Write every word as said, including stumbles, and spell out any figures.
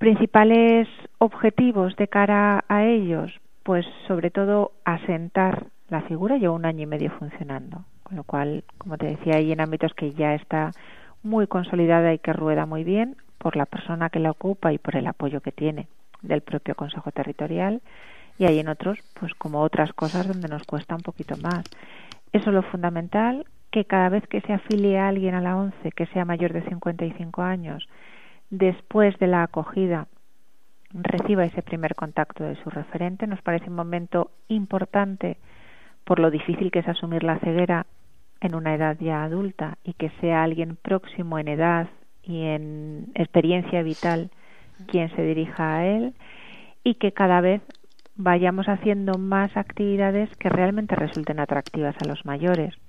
Principales objetivos de cara a ellos, pues sobre todo asentar la figura. Lleva un año y medio funcionando, con lo cual, como te decía, hay en ámbitos que ya está muy consolidada y que rueda muy bien por la persona que la ocupa y por el apoyo que tiene del propio Consejo Territorial, y hay en otros, pues como otras cosas, donde nos cuesta un poquito más. Eso es lo fundamental, que cada vez que se afilie a alguien a la ONCE que sea mayor de cincuenta y cinco años, después de la acogida reciba ese primer contacto de su referente. Nos parece un momento importante por lo difícil que es asumir la ceguera en una edad ya adulta, y que sea alguien próximo en edad y en experiencia vital quien se dirija a él, y que cada vez vayamos haciendo más actividades que realmente resulten atractivas a los mayores.